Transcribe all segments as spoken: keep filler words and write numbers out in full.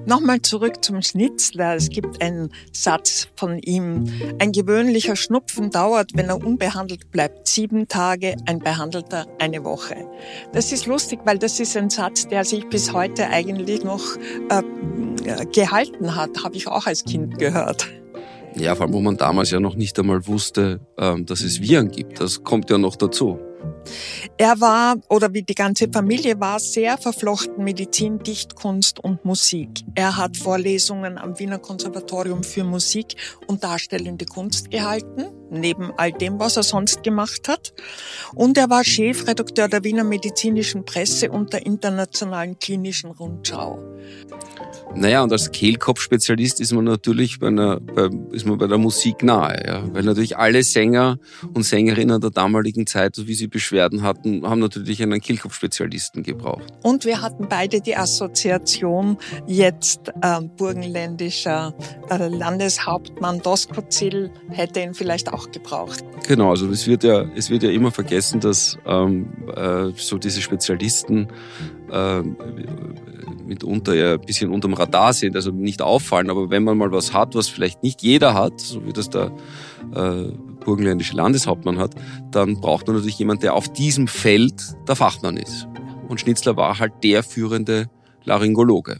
Nochmal zurück zum Schnitzler. Es gibt einen Satz von ihm. Ein gewöhnlicher Schnupfen dauert, wenn er unbehandelt bleibt, sieben Tage, ein behandelter eine Woche. Das ist lustig, weil das ist ein Satz, der sich bis heute eigentlich noch äh, gehalten hat. Habe ich auch als Kind gehört. Ja, vor allem, wo man damals ja noch nicht einmal wusste, ähm, dass es Viren gibt. Das kommt ja noch dazu. Er war, oder wie die ganze Familie war, sehr verflochten Medizin, Dichtkunst und Musik. Er hat Vorlesungen am Wiener Konservatorium für Musik und Darstellende Kunst gehalten, neben all dem, was er sonst gemacht hat. Und er war Chefredakteur der Wiener Medizinischen Presse und der Internationalen Klinischen Rundschau. Naja, und als Kehlkopfspezialist ist man natürlich bei, einer, bei, ist man bei der Musik nahe, ja? Weil natürlich alle Sänger und Sängerinnen der damaligen Zeit, so wie sie Beschwerden hatten, haben natürlich einen Kehlkopfspezialisten gebraucht. Und wir hatten beide die Assoziation, jetzt äh, burgenländischer äh, Landeshauptmann Doskozil hätte ihn vielleicht auch gebraucht. Genau, also es wird ja, es wird ja immer vergessen, dass ähm, äh, so diese Spezialisten äh, mitunter ja ein bisschen unterm Radar sind, also nicht auffallen, aber wenn man mal was hat, was vielleicht nicht jeder hat, so wie das der äh, burgenländische Landeshauptmann hat, dann braucht man natürlich jemanden, der auf diesem Feld der Fachmann ist. Und Schnitzler war halt der führende Laryngologe.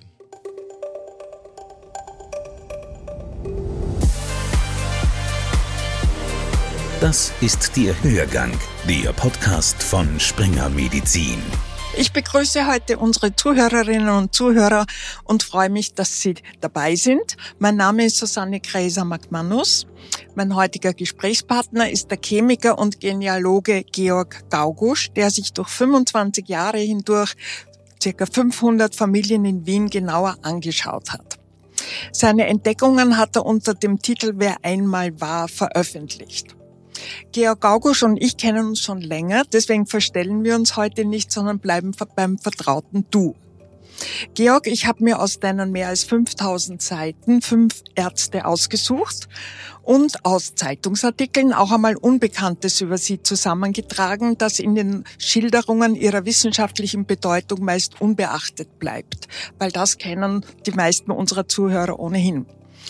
Das ist der Hörgang, der Podcast von Springer Medizin. Ich begrüße heute unsere Zuhörerinnen und Zuhörer und freue mich, dass Sie dabei sind. Mein Name ist Susanne Kräser-Magmanus. Mein heutiger Gesprächspartner ist der Chemiker und Genealoge Georg Gaugusch, der sich durch fünfundzwanzig Jahre hindurch ca. fünfhundert Familien in Wien genauer angeschaut hat. Seine Entdeckungen hat er unter dem Titel Wer einmal war veröffentlicht. Georg Gaugusch und ich kennen uns schon länger, deswegen verstellen wir uns heute nicht, sondern bleiben beim vertrauten Du. Georg, ich habe mir aus deinen mehr als fünftausend Seiten fünf Ärzte ausgesucht und aus Zeitungsartikeln auch einmal Unbekanntes über sie zusammengetragen, das in den Schilderungen ihrer wissenschaftlichen Bedeutung meist unbeachtet bleibt, weil das kennen die meisten unserer Zuhörer ohnehin.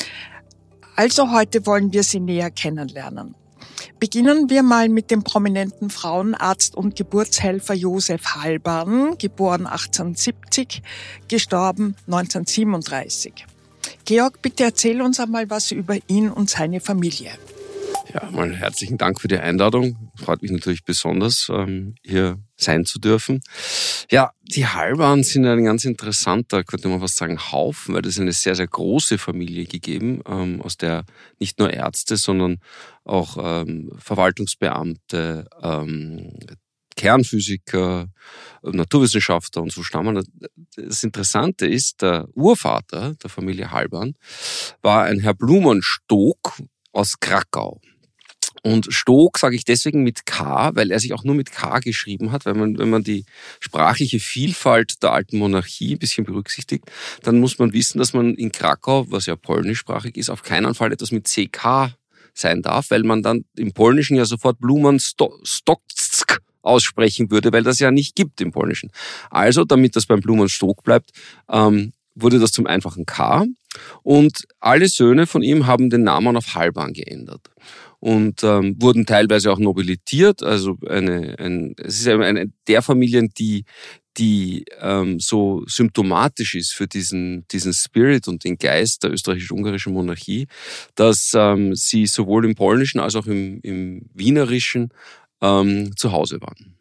Also heute wollen wir sie näher kennenlernen. Beginnen wir mal mit dem prominenten Frauenarzt und Geburtshelfer Josef Halban, geboren achtzehnhundertsiebzig, gestorben neunzehnhundertsiebenunddreißig. Georg, bitte erzähl uns einmal was über ihn und seine Familie. Ja, mal herzlichen Dank für die Einladung. Freut mich natürlich besonders, hier sein zu dürfen. Ja, die Halban sind ein ganz interessanter, könnte man fast sagen, Haufen, weil das eine sehr, sehr große Familie gegeben, aus der nicht nur Ärzte, sondern auch ähm, Verwaltungsbeamte, ähm, Kernphysiker, Naturwissenschaftler und so stammen. Das Interessante ist, der Urvater der Familie Halban war ein Herr Blumenstock aus Krakau. Und Stock sage ich deswegen mit K, weil er sich auch nur mit K geschrieben hat, weil man, wenn man die sprachliche Vielfalt der alten Monarchie ein bisschen berücksichtigt, dann muss man wissen, dass man in Krakau, was ja polnischsprachig ist, auf keinen Fall etwas mit C K sein darf, weil man dann im Polnischen ja sofort Blumenstock aussprechen würde, weil das ja nicht gibt im Polnischen. Also, damit das beim Blumenstock bleibt, ähm, wurde das zum einfachen K und alle Söhne von ihm haben den Namen auf Halban geändert. Und ähm, wurden teilweise auch nobilitiert. Also eine, ein, es ist eine der Familien, die die ähm, so symptomatisch ist für diesen diesen Spirit und den Geist der österreichisch-ungarischen Monarchie, dass ähm, sie sowohl im Polnischen als auch im, im Wienerischen ähm, zu Hause waren.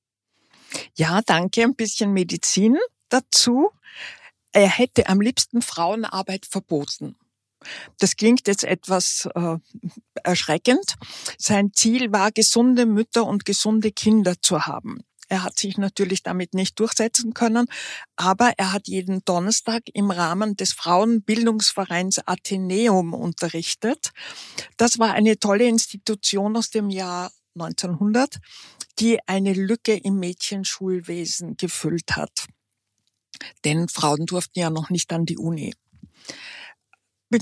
Ja, danke. Ein bisschen Medizin dazu. Er hätte am liebsten Frauenarbeit verboten. Das klingt jetzt etwas äh, erschreckend. Sein Ziel war, gesunde Mütter und gesunde Kinder zu haben. Er hat sich natürlich damit nicht durchsetzen können, aber er hat jeden Donnerstag im Rahmen des Frauenbildungsvereins Athenäum unterrichtet. Das war eine tolle Institution aus dem Jahr neunzehnhundert, die eine Lücke im Mädchenschulwesen gefüllt hat. Denn Frauen durften ja noch nicht an die Uni.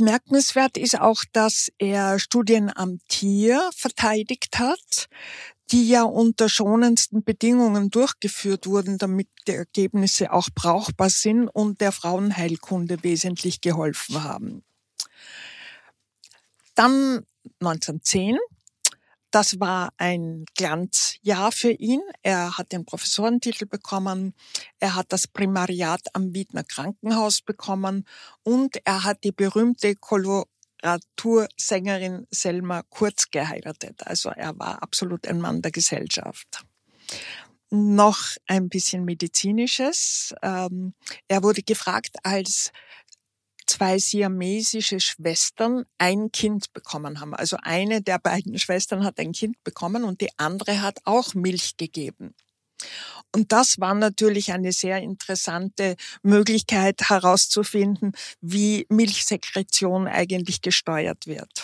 Bemerkenswert ist auch, dass er Studien am Tier verteidigt hat. die ja unter schonendsten Bedingungen durchgeführt wurden, damit die Ergebnisse auch brauchbar sind und der Frauenheilkunde wesentlich geholfen haben. Dann neunzehnhundertzehn. Das war ein Glanzjahr für ihn. Er hat den Professorentitel bekommen, er hat das Primariat am Wiedner Krankenhaus bekommen und er hat die berühmte Koloratursängerin Selma Kurz geheiratet. Also er war absolut ein Mann der Gesellschaft. Noch ein bisschen Medizinisches. Er wurde gefragt, als zwei siamesische Schwestern ein Kind bekommen haben. Also eine der beiden Schwestern hat ein Kind bekommen und die andere hat auch Milch gegeben. Und das war natürlich eine sehr interessante Möglichkeit herauszufinden, wie Milchsekretion eigentlich gesteuert wird.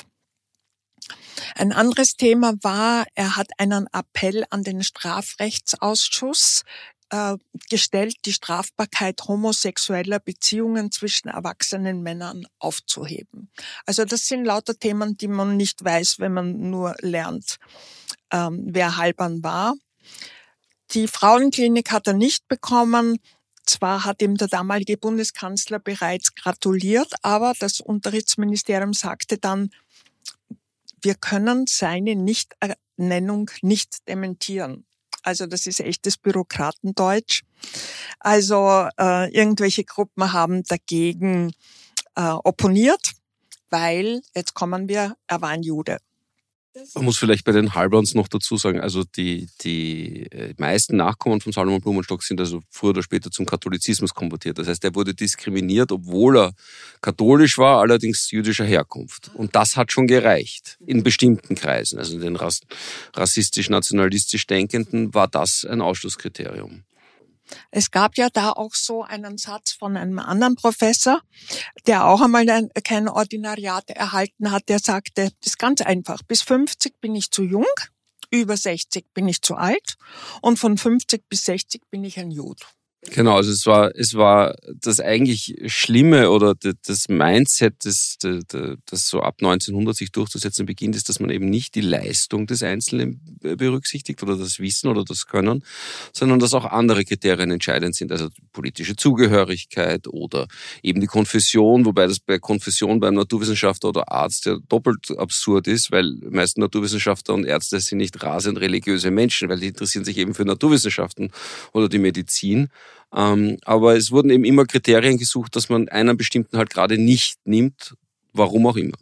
Ein anderes Thema war, er hat einen Appell an den Strafrechtsausschuss gestellt, die Strafbarkeit homosexueller Beziehungen zwischen erwachsenen Männern aufzuheben. Also das sind lauter Themen, die man nicht weiß, wenn man nur lernt, ähm, wer Halban war. Die Frauenklinik hat er nicht bekommen. Zwar hat ihm der damalige Bundeskanzler bereits gratuliert, aber das Unterrichtsministerium sagte dann, wir können seine Nichternennung nicht dementieren. Also das ist echtes Bürokratendeutsch. Also äh, irgendwelche Gruppen haben dagegen äh, opponiert, weil, jetzt kommen wir, er war ein Jude. Man muss vielleicht bei den Halbans noch dazu sagen, also die, die meisten Nachkommen von Salomon Blumenstock sind also früher oder später zum Katholizismus konvertiert. Das heißt, er wurde diskriminiert, obwohl er katholisch war, allerdings jüdischer Herkunft. Und das hat schon gereicht in bestimmten Kreisen. Also in den rassistisch-nationalistisch Denkenden war das ein Ausschlusskriterium. Es gab ja da auch so einen Satz von einem anderen Professor, der auch einmal ein, kein Ordinariat erhalten hat, der sagte, das ist ganz einfach, bis fünfzig bin ich zu jung, über sechzig bin ich zu alt und von fünfzig bis sechzig bin ich ein Jude. Genau, also es war, es war das eigentlich Schlimme oder das Mindset, das, das so ab neunzehnhundert sich durchzusetzen beginnt, ist, dass man eben nicht die Leistung des Einzelnen berücksichtigt oder das Wissen oder das Können, sondern dass auch andere Kriterien entscheidend sind, also politische Zugehörigkeit oder eben die Konfession, wobei das bei Konfession beim Naturwissenschaftler oder Arzt ja doppelt absurd ist, weil meisten Naturwissenschaftler und Ärzte sind nicht rasend religiöse Menschen, weil die interessieren sich eben für Naturwissenschaften oder die Medizin. Ähm, aber es wurden eben immer Kriterien gesucht, dass man einen bestimmten halt gerade nicht nimmt, warum auch immer.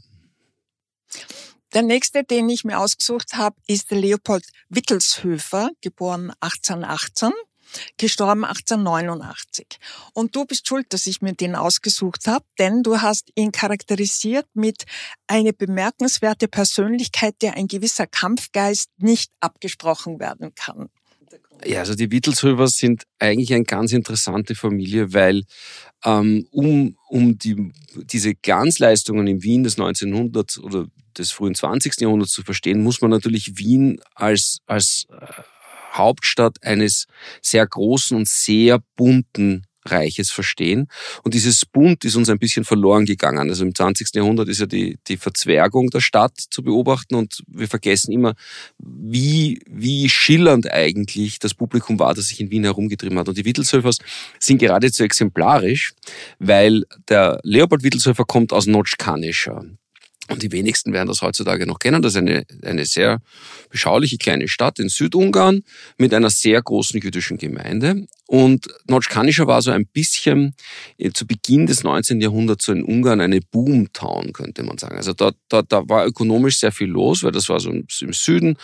Der nächste, den ich mir ausgesucht habe, ist der Leopold Wittelshöfer, geboren achtzehnhundertachtzehn, gestorben achtzehnhundertneunundachtzig. Und du bist schuld, dass ich mir den ausgesucht habe, denn du hast ihn charakterisiert mit eine bemerkenswerte Persönlichkeit, der ein gewisser Kampfgeist nicht abgesprochen werden kann. Ja, also die Wittelshöfers sind eigentlich eine ganz interessante Familie, weil ähm, um, um die, diese Glanzleistungen in Wien des neunzehnhunderts oder des frühen zwanzigsten Jahrhunderts zu verstehen, muss man natürlich Wien als, als äh, Hauptstadt eines sehr großen und sehr bunten Reiches verstehen. Und dieses Bunt ist uns ein bisschen verloren gegangen. Also im zwanzigsten Jahrhundert ist ja die, die Verzwergung der Stadt zu beobachten und wir vergessen immer, wie, wie schillernd eigentlich das Publikum war, das sich in Wien herumgetrieben hat. Und die Wittelshöfers sind geradezu exemplarisch, weil der Leopold Wittelshöfer kommt aus Notschkanischa. Und die wenigsten werden das heutzutage noch kennen. Das ist eine, eine sehr beschauliche kleine Stadt in Südungarn mit einer sehr großen jüdischen Gemeinde. Und Notschkanischa war so ein bisschen zu Beginn des neunzehnten Jahrhunderts so in Ungarn eine Boomtown, könnte man sagen. Also da, da, da war ökonomisch sehr viel los, weil das war so im Süden.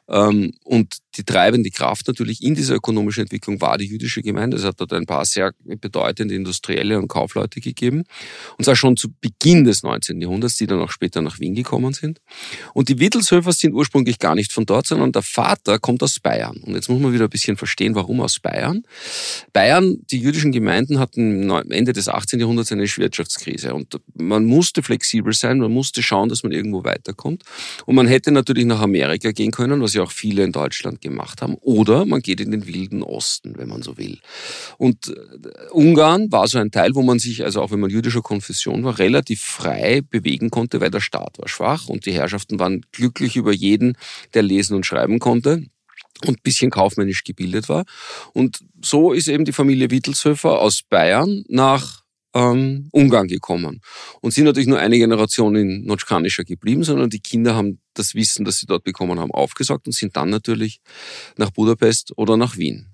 Und die treibende Kraft natürlich in dieser ökonomischen Entwicklung war die jüdische Gemeinde. Es hat dort ein paar sehr bedeutende Industrielle und Kaufleute gegeben. Und zwar schon zu Beginn des neunzehnten Jahrhunderts, die dann auch später nach Wien gekommen sind. Und die Wittelshöfers sind ursprünglich gar nicht von dort, sondern der Vater kommt aus Bayern. Und jetzt muss man wieder ein bisschen verstehen, warum aus Bayern. Bayern, die jüdischen Gemeinden hatten Ende des achtzehnten Jahrhunderts eine Wirtschaftskrise. Und man musste flexibel sein, man musste schauen, dass man irgendwo weiterkommt. Und man hätte natürlich nach Amerika gehen können, was ja auch viele in Deutschland gemacht haben. Oder man geht in den wilden Osten, wenn man so will. Und Ungarn war so ein Teil, wo man sich, also auch wenn man jüdischer Konfession war, relativ frei bewegen konnte, weil der Staat war schwach und die Herrschaften waren glücklich über jeden, der lesen und schreiben konnte. und ein bisschen kaufmännisch gebildet war. Und so ist eben die Familie Wittelshöfer aus Bayern nach ähm, Ungarn gekommen und sind natürlich nur eine Generation in Notchkanischa geblieben, sondern die Kinder haben das Wissen, das sie dort bekommen haben, aufgesaugt und sind dann natürlich nach Budapest oder nach Wien.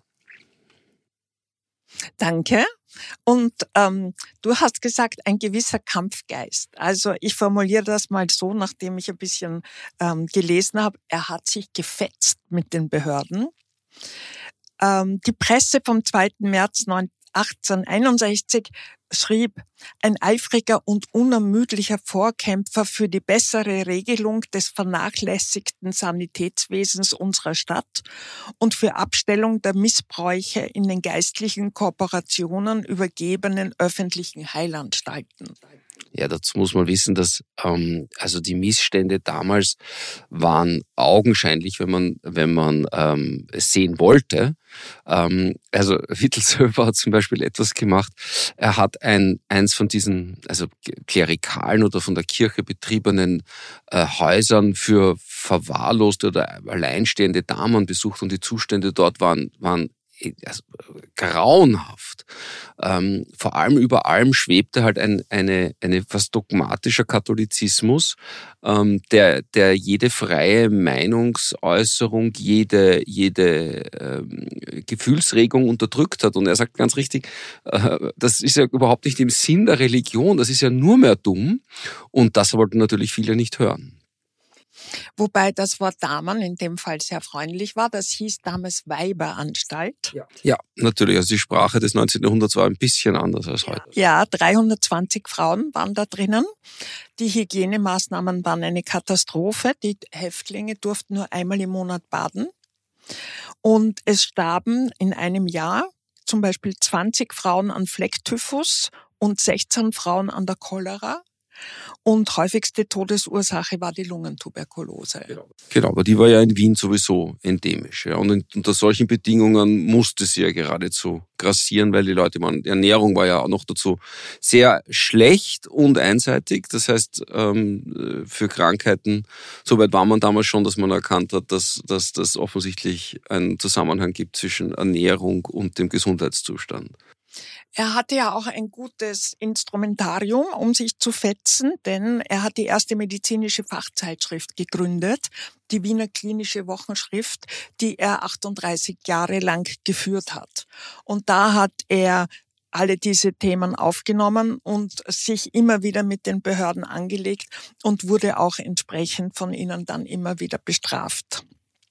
Danke. Und ähm, du hast gesagt, ein gewisser Kampfgeist. Also ich formuliere das mal so, nachdem ich ein bisschen ähm, gelesen habe. Er hat sich gefetzt mit den Behörden. Ähm, die Presse vom zweiten März achtzehnhunderteinundsechzig schrieb, ein eifriger und unermüdlicher Vorkämpfer für die bessere Regelung des vernachlässigten Sanitätswesens unserer Stadt und für Abstellung der Missbräuche in den geistlichen Kooperationen übergebenen öffentlichen Heilanstalten. Ja, dazu muss man wissen, dass ähm, also die Missstände damals waren augenscheinlich, wenn man wenn man ähm, es sehen wollte. Ähm, also Wittelshöfer hat zum Beispiel etwas gemacht. Er hat ein eins von diesen also klerikalen oder von der Kirche betriebenen äh, Häusern für verwahrloste oder alleinstehende Damen besucht und die Zustände dort waren waren also, grauenhaft. Ähm, vor allem über allem schwebte halt ein eine eine fast dogmatischer Katholizismus, ähm, der der jede freie Meinungsäußerung, jede jede ähm, Gefühlsregung unterdrückt hat. Und er sagt ganz richtig, äh, das ist ja überhaupt nicht im Sinn der Religion, das ist ja nur mehr dumm. Und das wollten natürlich viele nicht hören. Wobei das Wort Damen in dem Fall sehr freundlich war. Das hieß damals Weiberanstalt. Ja, ja, natürlich. Also die Sprache des neunzehnten Jahrhunderts war ein bisschen anders als heute. Ja, dreihundertzwanzig Frauen waren da drinnen. Die Hygienemaßnahmen waren eine Katastrophe. Die Häftlinge durften nur einmal im Monat baden. Und es starben in einem Jahr zum Beispiel zwanzig Frauen an Flecktyphus und sechzehn Frauen an der Cholera. Und häufigste Todesursache war die Lungentuberkulose. Genau. genau, aber die war ja in Wien sowieso endemisch. Ja. Und unter solchen Bedingungen musste sie ja geradezu grassieren, weil die Leute, man, die Ernährung war ja auch noch dazu sehr schlecht und einseitig. Das heißt, ähm, für Krankheiten, soweit war man damals schon, dass man erkannt hat, dass dass das offensichtlich einen Zusammenhang gibt zwischen Ernährung und dem Gesundheitszustand. Er hatte ja auch ein gutes Instrumentarium, um sich zu fetzen, denn er hat die erste medizinische Fachzeitschrift gegründet, die Wiener Klinische Wochenschrift, die er achtunddreißig Jahre lang geführt hat. Und da hat er alle diese Themen aufgenommen und sich immer wieder mit den Behörden angelegt und wurde auch entsprechend von ihnen dann immer wieder bestraft.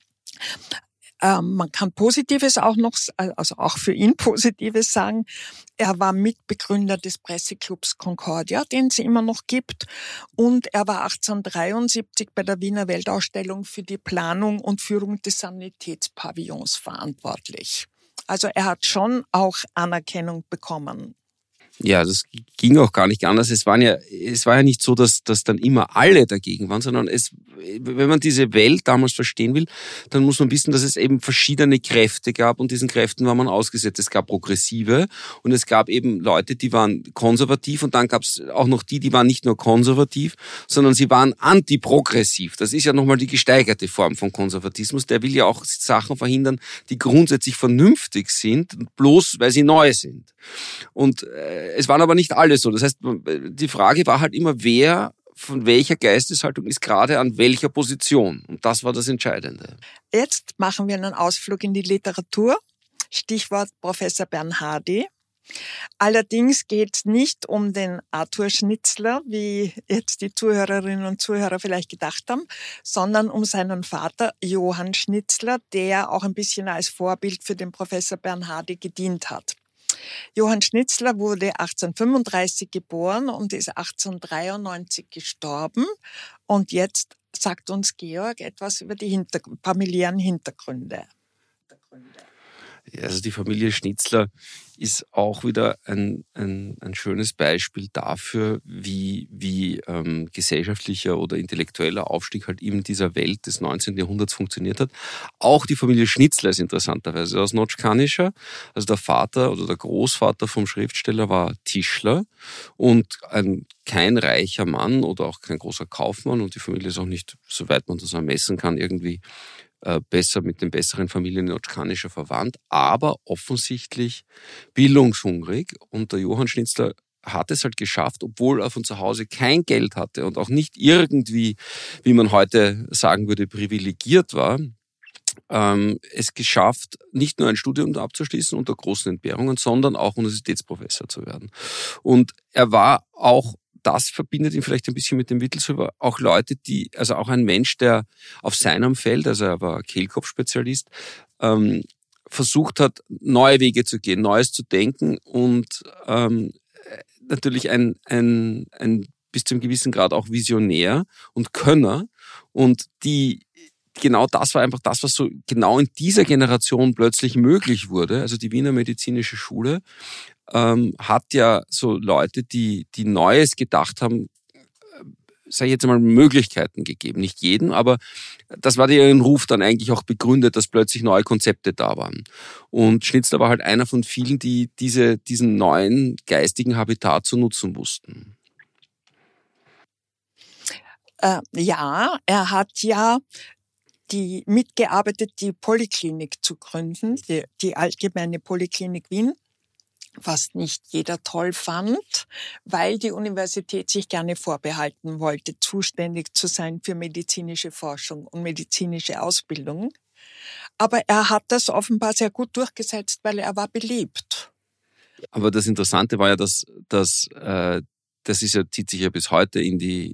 Ähm, man kann Positives auch noch, also auch für ihn Positives sagen. Er war Mitbegründer des Presseclubs Concordia, den es immer noch gibt. Und er war achtzehnhundertdreiundsiebzig bei der Wiener Weltausstellung für die Planung und Führung des Sanitätspavillons verantwortlich. Also er hat schon auch Anerkennung bekommen. Ja, das ging auch gar nicht anders. Es waren ja, es war ja nicht so, dass, dass dann immer alle dagegen waren, sondern es, wenn man diese Welt damals verstehen will, dann muss man wissen, dass es eben verschiedene Kräfte gab und diesen Kräften war man ausgesetzt. Es gab Progressive und es gab eben Leute, die waren konservativ und dann gab es auch noch die, die waren nicht nur konservativ, sondern sie waren antiprogressiv. Das ist ja nochmal die gesteigerte Form von Konservatismus. Der will ja auch Sachen verhindern, die grundsätzlich vernünftig sind, bloß weil sie neu sind. Und äh, es waren aber nicht alle so. Das heißt, die Frage war halt immer, wer von welcher Geisteshaltung ist gerade an welcher Position. Und das war das Entscheidende. Jetzt machen wir einen Ausflug in die Literatur. Stichwort Professor Bernhardi. Allerdings geht es nicht um den Arthur Schnitzler, wie jetzt die Zuhörerinnen und Zuhörer vielleicht gedacht haben, sondern um seinen Vater Johann Schnitzler, der auch ein bisschen als Vorbild für den Professor Bernhardi gedient hat. Johann Schnitzler wurde achtzehnhundertfünfunddreißig geboren und ist achtzehnhundertdreiundneunzig gestorben. Und jetzt sagt uns Georg etwas über die Hinter- familiären Hintergründe. Also die Familie Schnitzler ist auch wieder ein, ein, ein schönes Beispiel dafür, wie, wie ähm, gesellschaftlicher oder intellektueller Aufstieg halt in dieser Welt des neunzehnten Jahrhunderts funktioniert hat. Auch die Familie Schnitzler ist interessanterweise aus Notchkanischa. Also der Vater oder der Großvater vom Schriftsteller war Tischler und ein kein reicher Mann oder auch kein großer Kaufmann und die Familie ist auch nicht, soweit man das ermessen kann, irgendwie äh, besser mit den besseren Familien in Otschkanischer verwandt, aber offensichtlich bildungshungrig. Und der Johann Schnitzler hat es halt geschafft, obwohl er von zu Hause kein Geld hatte und auch nicht irgendwie, wie man heute sagen würde, privilegiert war, ähm, es geschafft, nicht nur ein Studium abzuschließen unter großen Entbehrungen, sondern auch Universitätsprofessor zu werden. Und er war auch, das verbindet ihn vielleicht ein bisschen mit dem Wittelshofer, auch Leute, die, also auch ein Mensch, der auf seinem Feld, also er war Kehlkopfspezialist, ähm, versucht hat, neue Wege zu gehen, Neues zu denken und ähm, natürlich ein, ein, ein bis zu einem gewissen Grad auch Visionär und Könner. Und die, genau das war einfach das, was so genau in dieser Generation plötzlich möglich wurde. Also die Wiener Medizinische Schule ähm, hat ja so Leute, die, die Neues gedacht haben, sage ich jetzt einmal, Möglichkeiten gegeben. Nicht jeden, aber das war ihren Ruf dann eigentlich auch begründet, dass plötzlich neue Konzepte da waren. Und Schnitzler war halt einer von vielen, die diese, diesen neuen geistigen Habitat zu nutzen wussten. Äh, ja, er hat ja die mitgearbeitet, die Poliklinik zu gründen, die, die Allgemeine Poliklinik Wien, was nicht jeder toll fand, weil die Universität sich gerne vorbehalten wollte, zuständig zu sein für medizinische Forschung und medizinische Ausbildung. Aber er hat das offenbar sehr gut durchgesetzt, weil er war beliebt. Aber das Interessante war ja, dass, dass äh, das ist ja, zieht sich ja bis heute in die,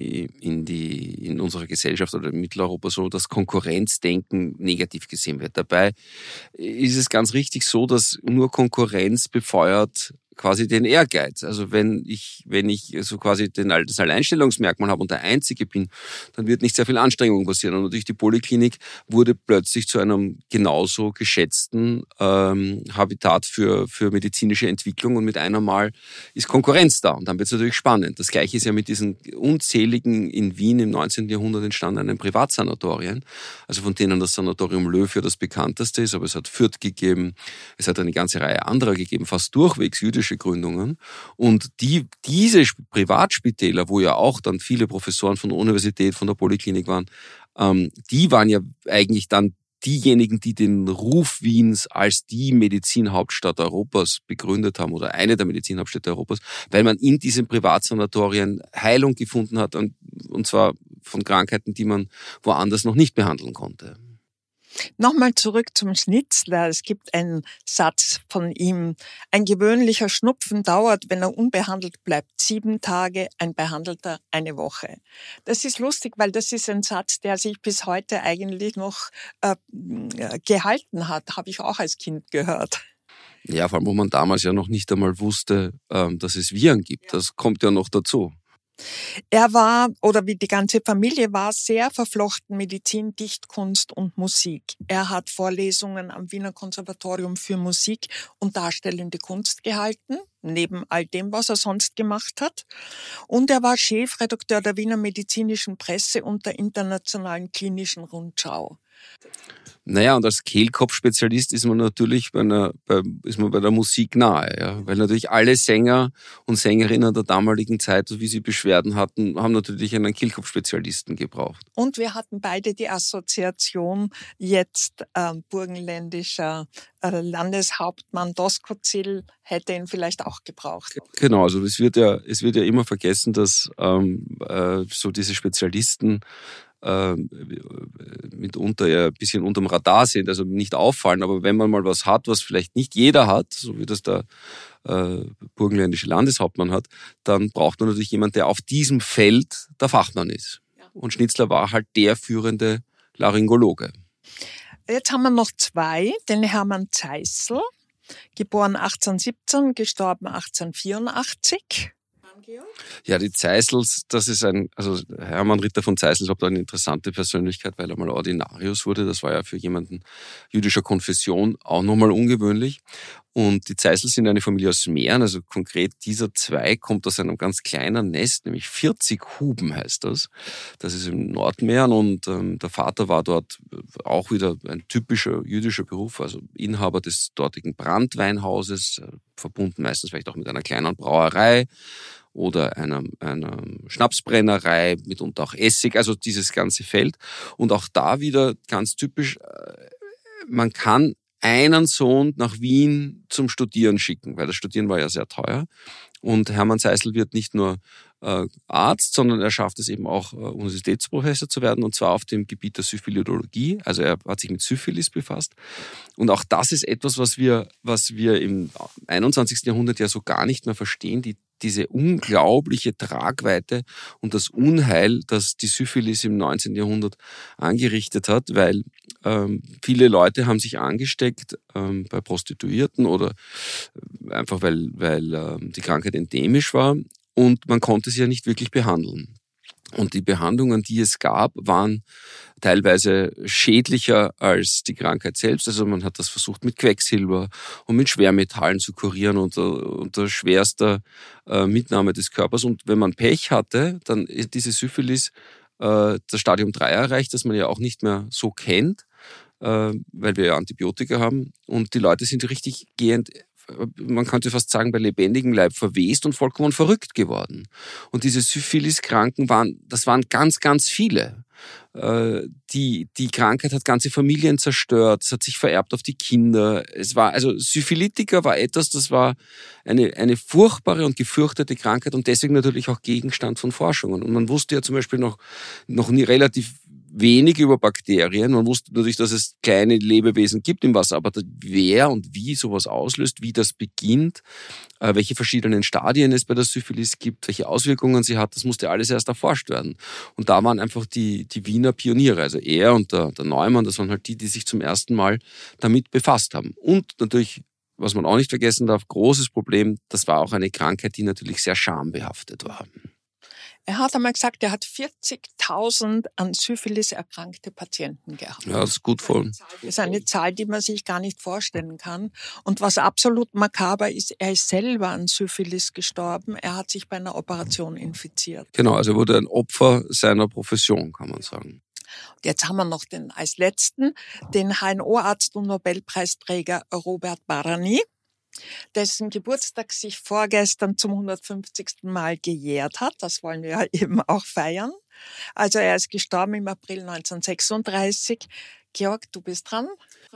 in die, in unserer Gesellschaft oder in Mitteleuropa so, dass Konkurrenzdenken negativ gesehen wird. Dabei ist es ganz richtig so, dass nur Konkurrenz befeuert quasi den Ehrgeiz. Also wenn ich, wenn ich so quasi den, das Alleinstellungsmerkmal habe und der Einzige bin, dann wird nicht sehr viel Anstrengung passieren. Und natürlich die Poliklinik wurde plötzlich zu einem genauso geschätzten ähm, Habitat für, für medizinische Entwicklung und mit einem Mal ist Konkurrenz da. Und dann wird es natürlich spannend. Das Gleiche ist ja mit diesen unzähligen in Wien im neunzehnten Jahrhundert entstandenen Privatsanatorien, also von denen das Sanatorium Löw ja das bekannteste ist, aber es hat Fürth gegeben, es hat eine ganze Reihe anderer gegeben, fast durchwegs jüdische Gründungen. Und die, diese Privatspitäler, wo ja auch dann viele Professoren von der Universität, von der Poliklinik waren, ähm, die waren ja eigentlich dann diejenigen, die den Ruf Wiens als die Medizinhauptstadt Europas begründet haben oder eine der Medizinhauptstädte Europas, weil man in diesen Privatsanatorien Heilung gefunden hat und, und zwar von Krankheiten, die man woanders noch nicht behandeln konnte. Nochmal zurück zum Schnitzler. Es gibt einen Satz von ihm. Ein gewöhnlicher Schnupfen dauert, wenn er unbehandelt bleibt, sieben Tage, ein behandelter eine Woche. Das ist lustig, weil das ist ein Satz, der sich bis heute eigentlich noch äh, gehalten hat. Habe ich auch als Kind gehört. Ja, vor allem, wo man damals ja noch nicht einmal wusste, ähm, dass es Viren gibt. Das kommt ja noch dazu. Er war, oder wie die ganze Familie war, sehr verflochten Medizin, Dichtkunst und Musik. Er hat Vorlesungen am Wiener Konservatorium für Musik und darstellende Kunst gehalten, neben all dem, was er sonst gemacht hat. Und er war Chefredakteur der Wiener Medizinischen Presse und der Internationalen Klinischen Rundschau. Naja, und als Kehlkopfspezialist ist man natürlich bei, einer, bei, ist man bei der Musik nahe, ja? Weil natürlich alle Sänger und Sängerinnen der damaligen Zeit, so wie sie Beschwerden hatten, haben natürlich einen Kehlkopfspezialisten gebraucht. Und wir hatten beide die Assoziation, jetzt äh, burgenländischer äh, Landeshauptmann Doskozil hätte ihn vielleicht auch gebraucht. Genau, also es wird ja, es wird ja immer vergessen, dass ähm, äh, so diese Spezialisten äh, mitunter ja ein bisschen unterm Radar sind, also nicht auffallen, aber wenn man mal was hat, was vielleicht nicht jeder hat, so wie das der äh, burgenländische Landeshauptmann hat, dann braucht man natürlich jemanden, der auf diesem Feld der Fachmann ist. Ja. Und Schnitzler war halt der führende Laryngologe. Jetzt haben wir noch zwei, den Hermann Zeissl, geboren achtzehnhundertsiebzehn, gestorben achtzehnhundertvierundachtzig. Ja, die Zeissls, das ist ein, also Hermann Ritter von Zeissl ist eine interessante Persönlichkeit, weil er mal Ordinarius wurde. Das war ja für jemanden jüdischer Konfession auch nochmal ungewöhnlich. Und die Zeisel sind eine Familie aus Mähren, also konkret dieser Zweig kommt aus einem ganz kleinen Nest, nämlich vierzig Huben heißt das. Das ist im Nordmähren und ähm, der Vater war dort auch wieder ein typischer jüdischer Beruf, also Inhaber des dortigen Branntweinhauses, äh, verbunden meistens vielleicht auch mit einer kleinen Brauerei oder einer, einer Schnapsbrennerei, mitunter auch Essig, also dieses ganze Feld. Und auch da wieder ganz typisch, äh, man kann einen Sohn nach Wien zum Studieren schicken, weil das Studieren war ja sehr teuer. Und Hermann Zeisel wird nicht nur äh, Arzt, sondern er schafft es eben auch, äh, Universitätsprofessor zu werden, und zwar auf dem Gebiet der Syphilidologie. Also er hat sich mit Syphilis befasst. Und auch das ist etwas, was wir, was wir im einundzwanzigsten Jahrhundert ja so gar nicht mehr verstehen, die diese unglaubliche Tragweite und das Unheil, das die Syphilis im neunzehnten Jahrhundert angerichtet hat, weil ähm, viele Leute haben sich angesteckt ähm, bei Prostituierten oder einfach weil, weil ähm, die Krankheit endemisch war und man konnte sie ja nicht wirklich behandeln. Und die Behandlungen, die es gab, waren teilweise schädlicher als die Krankheit selbst. Also man hat das versucht mit Quecksilber und mit Schwermetallen zu kurieren unter, unter schwerster äh, Mitnahme des Körpers. Und wenn man Pech hatte, dann ist diese Syphilis äh, das Stadium drei erreicht, das man ja auch nicht mehr so kennt, äh, weil wir ja Antibiotika haben. Und die Leute sind richtig gehend, man könnte fast sagen, bei lebendigem Leib verwest und vollkommen verrückt geworden. Und diese Syphilis-Kranken waren, das waren ganz, ganz viele. Die, die Krankheit hat ganze Familien zerstört, es hat sich vererbt auf die Kinder. Es war, also Syphilitiker war etwas, das war eine, eine furchtbare und gefürchtete Krankheit und deswegen natürlich auch Gegenstand von Forschungen. Und man wusste ja zum Beispiel noch, noch nie relativ wenig über Bakterien. Man wusste natürlich, dass es kleine Lebewesen gibt im Wasser, aber wer und wie sowas auslöst, wie das beginnt, äh, welche verschiedenen Stadien es bei der Syphilis gibt, welche Auswirkungen sie hat, das musste alles erst erforscht werden. Und da waren einfach die, die Wiener Pioniere, also er und der, der Neumann, das waren halt die, die sich zum ersten Mal damit befasst haben. Und natürlich, was man auch nicht vergessen darf, großes Problem, das war auch eine Krankheit, die natürlich sehr schambehaftet war. Er hat einmal gesagt, er hat vierzigtausend an Syphilis erkrankte Patienten gehabt. Ja, das ist gut voll. Das ist eine Zahl, die man sich gar nicht vorstellen kann. Und was absolut makaber ist, er ist selber an Syphilis gestorben. Er hat sich bei einer Operation infiziert. Genau, also er wurde ein Opfer seiner Profession, kann man sagen. Und jetzt haben wir noch den, als letzten den H N O-Arzt und Nobelpreisträger Robert Barany, dessen Geburtstag sich vorgestern zum hundertfünfzigsten Mal gejährt hat. Das wollen wir ja eben auch feiern. Also er ist gestorben im April neunzehnhundertsechsunddreißig. Georg, du bist dran.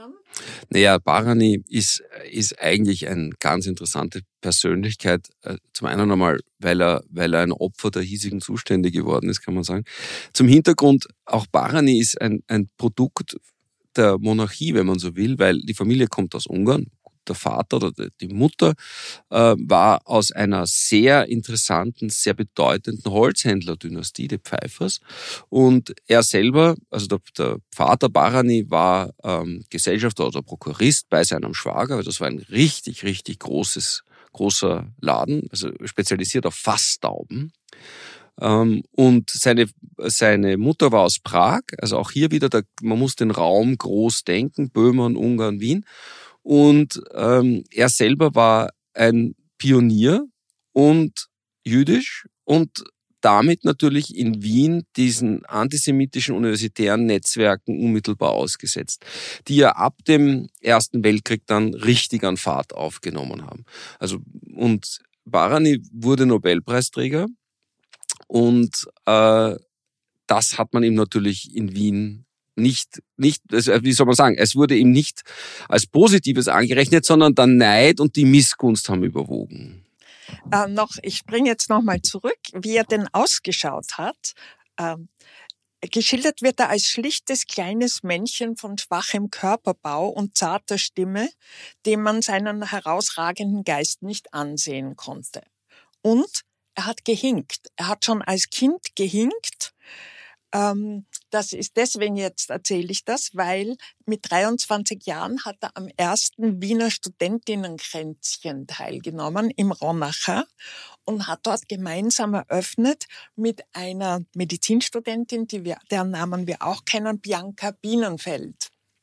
Naja, Barany ist, ist eigentlich eine ganz interessante Persönlichkeit. Zum einen einmal, weil er, weil er ein Opfer der hiesigen Zustände geworden ist, kann man sagen. Zum Hintergrund, auch Barany ist ein, ein Produkt der Monarchie, wenn man so will, weil die Familie kommt aus Ungarn. Der Vater oder die Mutter äh, war aus einer sehr interessanten, sehr bedeutenden Holzhändlerdynastie, die Pfeiffers. Und er selber, also der, der Vater Barany, war ähm, Gesellschafter oder Prokurist bei seinem Schwager. Das war ein richtig, richtig großes, großer Laden, also spezialisiert auf Fasstauben. Ähm, und seine, seine Mutter war aus Prag, also auch hier wieder, der, man muss den Raum groß denken, Böhmen, Ungarn, Wien. Und ähm, er selber war ein Pionier und jüdisch und damit natürlich in Wien diesen antisemitischen universitären Netzwerken unmittelbar ausgesetzt, die ja ab dem Ersten Weltkrieg dann richtig an Fahrt aufgenommen haben. Also und Barany wurde Nobelpreisträger und äh, das hat man ihm natürlich in Wien nicht, nicht, wie soll man sagen, es wurde ihm nicht als Positives angerechnet, sondern der Neid und die Missgunst haben überwogen. Äh, noch, ich springe jetzt nochmal zurück, wie er denn ausgeschaut hat. Ähm, geschildert wird er als schlichtes, kleines Männchen von schwachem Körperbau und zarter Stimme, dem man seinen herausragenden Geist nicht ansehen konnte. Und er hat gehinkt. Er hat schon als Kind gehinkt. Ähm, Das ist deswegen, jetzt erzähle ich das, weil mit dreiundzwanzig Jahren hat er am ersten Wiener Studentinnenkränzchen teilgenommen im Ronacher und hat dort gemeinsam eröffnet mit einer Medizinstudentin, die wir, deren Namen wir auch kennen, Bianca Bienenfeld.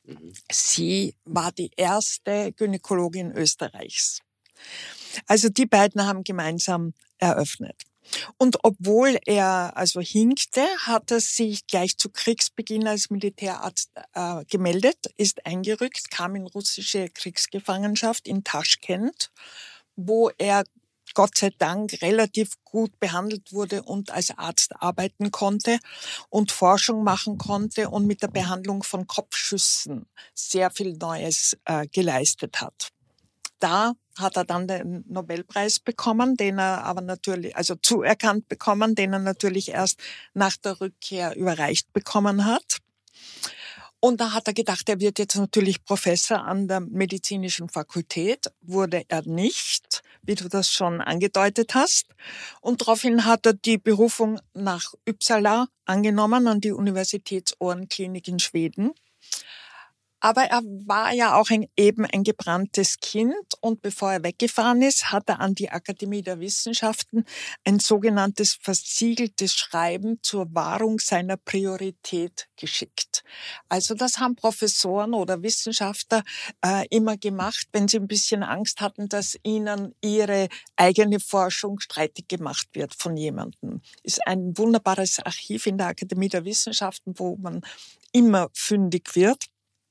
Mhm. Sie war die erste Gynäkologin Österreichs. Also die beiden haben gemeinsam eröffnet. Und obwohl er also hinkte, hat er sich gleich zu Kriegsbeginn als Militärarzt äh, gemeldet, ist eingerückt, kam in russische Kriegsgefangenschaft in Taschkent, wo er Gott sei Dank relativ gut behandelt wurde und als Arzt arbeiten konnte und Forschung machen konnte und mit der Behandlung von Kopfschüssen sehr viel Neues äh, geleistet hat. Da hat er dann den Nobelpreis bekommen, den er aber natürlich, also zuerkannt bekommen, den er natürlich erst nach der Rückkehr überreicht bekommen hat. Und da hat er gedacht, er wird jetzt natürlich Professor an der medizinischen Fakultät. Wurde er nicht, wie du das schon angedeutet hast. Und daraufhin hat er die Berufung nach Uppsala angenommen, an die Universitätsohrenklinik in Schweden. Aber er war ja auch ein, eben ein gebranntes Kind und bevor er weggefahren ist, hat er an die Akademie der Wissenschaften ein sogenanntes versiegeltes Schreiben zur Wahrung seiner Priorität geschickt. Also das haben Professoren oder Wissenschaftler äh, immer gemacht, wenn sie ein bisschen Angst hatten, dass ihnen ihre eigene Forschung streitig gemacht wird von jemandem. Ist ein wunderbares Archiv in der Akademie der Wissenschaften, wo man immer fündig wird.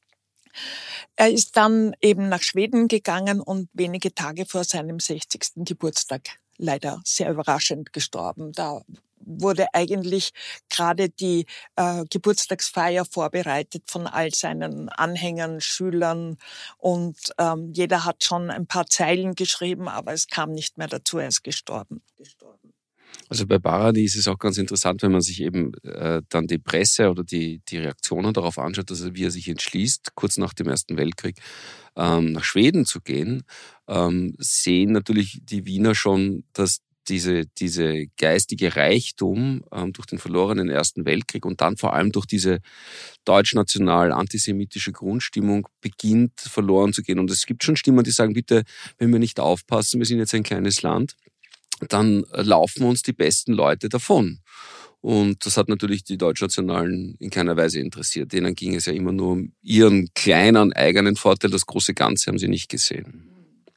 Er ist dann eben nach Schweden gegangen und wenige Tage vor seinem sechzigsten Geburtstag leider sehr überraschend gestorben. Da wurde eigentlich gerade die äh, Geburtstagsfeier vorbereitet von all seinen Anhängern, Schülern und ähm, jeder hat schon ein paar Zeilen geschrieben, aber es kam nicht mehr dazu, er ist gestorben. gestorben. Also bei Baradi ist es auch ganz interessant, wenn man sich eben äh, dann die Presse oder die, die Reaktionen darauf anschaut, also wie er sich entschließt, kurz nach dem Ersten Weltkrieg ähm, nach Schweden zu gehen, ähm, sehen natürlich die Wiener schon, dass diese, diese geistige Reichtum ähm, durch den verlorenen Ersten Weltkrieg und dann vor allem durch diese deutschnational-antisemitische Grundstimmung beginnt verloren zu gehen. Und es gibt schon Stimmen, die sagen, bitte, wenn wir nicht aufpassen, wir sind jetzt ein kleines Land, dann laufen uns die besten Leute davon. Und das hat natürlich die Deutschnationalen in keiner Weise interessiert. Denen ging es ja immer nur um ihren kleinen eigenen Vorteil. Das große Ganze haben sie nicht gesehen.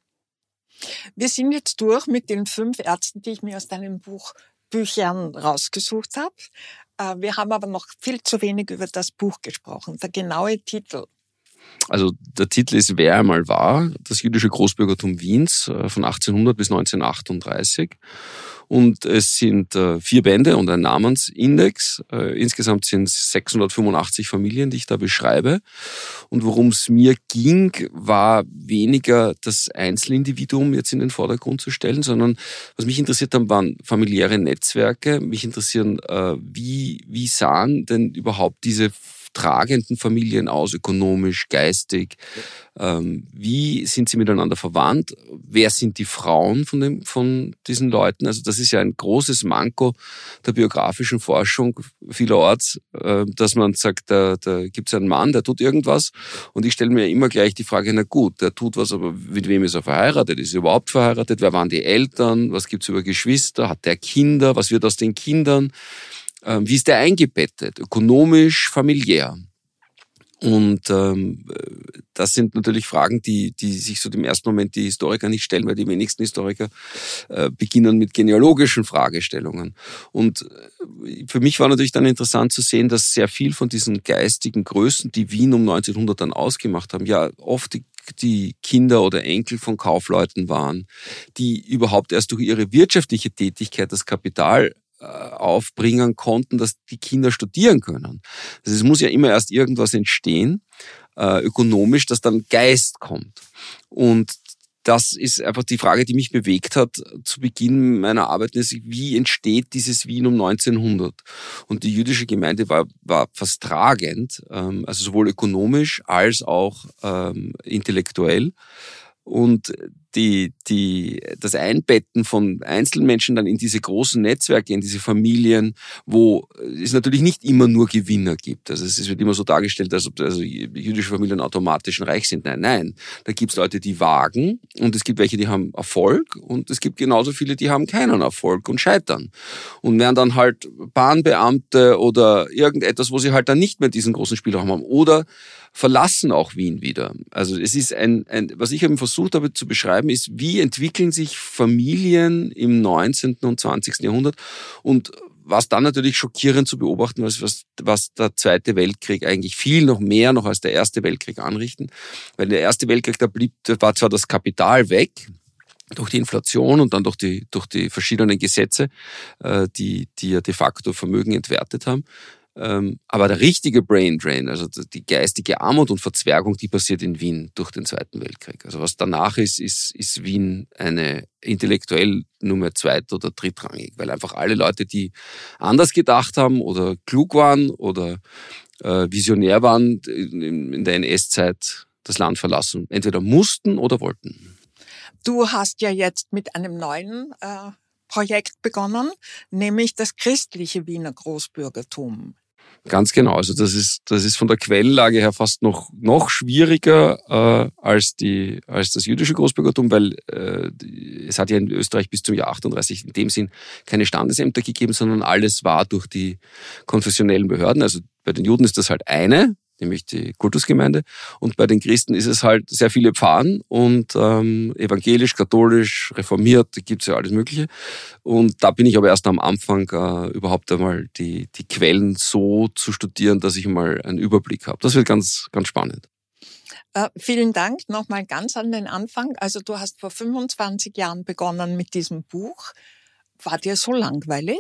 Wir sind jetzt durch mit den fünf Ärzten, die ich mir aus deinen Buch, Büchern rausgesucht habe. Wir haben aber noch viel zu wenig über das Buch gesprochen. Der genaue Titel. Also der Titel ist Wer einmal war, das jüdische Großbürgertum Wiens von achtzehnhundert bis neunzehnhundertachtunddreißig. Und es sind äh, vier Bände und ein Namensindex. Äh, insgesamt sind es sechshundertfünfundachtzig Familien, die ich da beschreibe. Und worum es mir ging, war weniger das Einzelindividuum jetzt in den Vordergrund zu stellen, sondern was mich interessiert haben, waren familiäre Netzwerke. Mich interessieren, äh, wie, wie sahen denn überhaupt diese tragenden Familien aus, ökonomisch, geistig? Ähm, wie sind sie miteinander verwandt? Wer sind die Frauen von, dem, von diesen Leuten? Also das ist ja ein großes Manko der biografischen Forschung vielerorts, äh, dass man sagt, da, da gibt es einen Mann, der tut irgendwas und ich stelle mir immer gleich die Frage, na gut, der tut was, aber mit wem ist er verheiratet? Ist er überhaupt verheiratet? Wer waren die Eltern? Was gibt's über Geschwister? Hat der Kinder? Was wird aus den Kindern? Wie ist der eingebettet? Ökonomisch, familiär? Und ähm, das sind natürlich Fragen, die, die sich so im ersten Moment die Historiker nicht stellen, weil die wenigsten Historiker äh, beginnen mit genealogischen Fragestellungen. Und für mich war natürlich dann interessant zu sehen, dass sehr viel von diesen geistigen Größen, die Wien um neunzehnhundert dann ausgemacht haben, ja oft die die Kinder oder Enkel von Kaufleuten waren, die überhaupt erst durch ihre wirtschaftliche Tätigkeit das Kapital aufbringen konnten, dass die Kinder studieren können. Also es muss ja immer erst irgendwas entstehen, äh, ökonomisch, dass dann Geist kommt. Und das ist einfach die Frage, die mich bewegt hat zu Beginn meiner Arbeit, wie entsteht dieses Wien um neunzehnhundert? Und die jüdische Gemeinde war, war fast tragend, ähm, also sowohl ökonomisch als auch ähm, intellektuell. Und die, die, das Einbetten von Einzelmenschen dann in diese großen Netzwerke, in diese Familien, wo es natürlich nicht immer nur Gewinner gibt. Also es wird immer so dargestellt, als ob also jüdische Familien automatisch reich sind. Nein, nein. Da gibt es Leute, die wagen und es gibt welche, die haben Erfolg und es gibt genauso viele, die haben keinen Erfolg und scheitern. Und werden dann halt Bahnbeamte oder irgendetwas, wo sie halt dann nicht mehr diesen großen Spielraum haben. Oder verlassen auch Wien wieder. Also es ist ein, ein was ich eben versucht habe zu beschreiben, ist, wie entwickeln sich Familien im neunzehnten und zwanzigsten Jahrhundert und was dann natürlich schockierend zu beobachten ist, was, was der Zweite Weltkrieg eigentlich viel noch mehr noch als der Erste Weltkrieg anrichten. Weil der Erste Weltkrieg, da blieb, da war zwar das Kapital weg, durch die Inflation und dann durch die, durch die verschiedenen Gesetze, die, die ja de facto Vermögen entwertet haben. Aber der richtige Brain Drain, also die geistige Armut und Verzwergung, die passiert in Wien durch den Zweiten Weltkrieg. Also was danach ist, ist, ist Wien eine intellektuell nur mehr zweit- oder drittrangig, weil einfach alle Leute, die anders gedacht haben oder klug waren oder äh, visionär waren, in, in der N S-Zeit das Land verlassen, entweder mussten oder wollten. Du hast ja jetzt mit einem neuen äh, Projekt begonnen, nämlich das christliche Wiener Großbürgertum. Ganz genau. Also das ist das ist von der Quellenlage her fast noch noch schwieriger äh, als die als das jüdische Großbürgertum, weil äh, es hat ja in Österreich bis zum Jahr achtunddreißig in dem Sinn keine Standesämter gegeben, sondern alles war durch die konfessionellen Behörden. Also bei den Juden ist das halt eine, nämlich die Kultusgemeinde. Und bei den Christen ist es halt sehr viele Pfarren und ähm, evangelisch, katholisch, reformiert, da gibt's ja alles Mögliche. Und da bin ich aber erst am Anfang äh, überhaupt einmal die, die Quellen so zu studieren, dass ich mal einen Überblick habe. Das wird ganz, ganz spannend. Äh, vielen Dank. Nochmal ganz an den Anfang. Also du hast vor fünfundzwanzig Jahren begonnen mit diesem Buch. War dir so langweilig?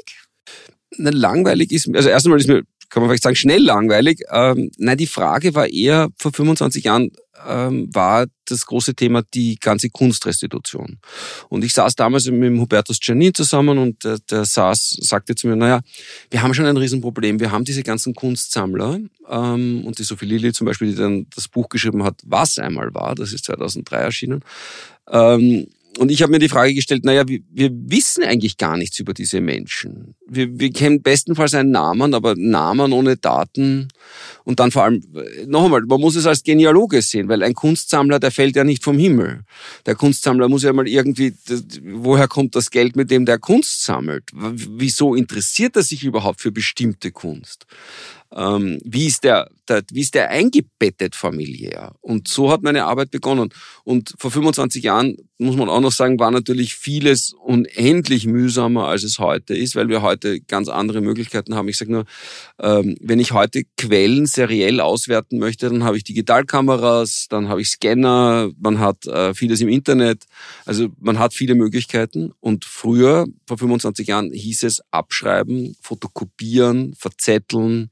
Na, langweilig ist, also erst einmal ist mir, kann man vielleicht sagen, schnell langweilig. Ähm, nein, die Frage war eher, vor fünfundzwanzig Jahren ähm, war das große Thema die ganze Kunstrestitution. Und ich saß damals mit dem Hubertus Czernin zusammen und der, der saß, sagte zu mir, naja, wir haben schon ein Riesenproblem. Wir haben diese ganzen Kunstsammler ähm, und die Sophie Lilly zum Beispiel, die dann das Buch geschrieben hat, was einmal war, das ist zweitausenddrei erschienen. Ähm, Und ich habe mir die Frage gestellt, naja, wir, wir wissen eigentlich gar nichts über diese Menschen. Wir, wir kennen bestenfalls einen Namen, aber Namen ohne Daten. Und dann vor allem, noch einmal, man muss es als Genealoge sehen, weil ein Kunstsammler, der fällt ja nicht vom Himmel. Der Kunstsammler muss ja mal irgendwie, woher kommt das Geld, mit dem der Kunst sammelt? Wieso interessiert er sich überhaupt für bestimmte Kunst? Ähm, wie ist der, der, wie ist der eingebettet familiär? Und so hat meine Arbeit begonnen. Und vor fünfundzwanzig Jahren, muss man auch noch sagen, war natürlich vieles unendlich mühsamer, als es heute ist, weil wir heute ganz andere Möglichkeiten haben. Ich sage nur, ähm, wenn ich heute Quellen seriell auswerten möchte, dann habe ich Digitalkameras, dann habe ich Scanner, man hat äh, vieles im Internet. Also man hat viele Möglichkeiten. Und früher, vor fünfundzwanzig Jahren, hieß es abschreiben, fotokopieren, verzetteln.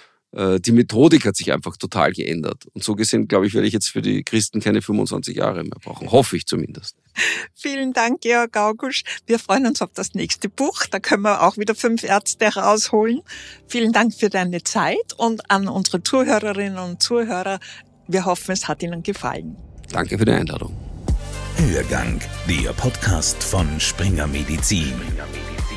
Die Methodik hat sich einfach total geändert. Und so gesehen, glaube ich, werde ich jetzt für die Christen keine fünfundzwanzig Jahre mehr brauchen. Hoffe ich zumindest. Vielen Dank, Georg Augusch. Wir freuen uns auf das nächste Buch. Da können wir auch wieder fünf Ärzte rausholen. Vielen Dank für deine Zeit und an unsere Zuhörerinnen und Zuhörer. Wir hoffen, es hat Ihnen gefallen. Danke für die Einladung. Hörgang, der Podcast von Springer Medizin.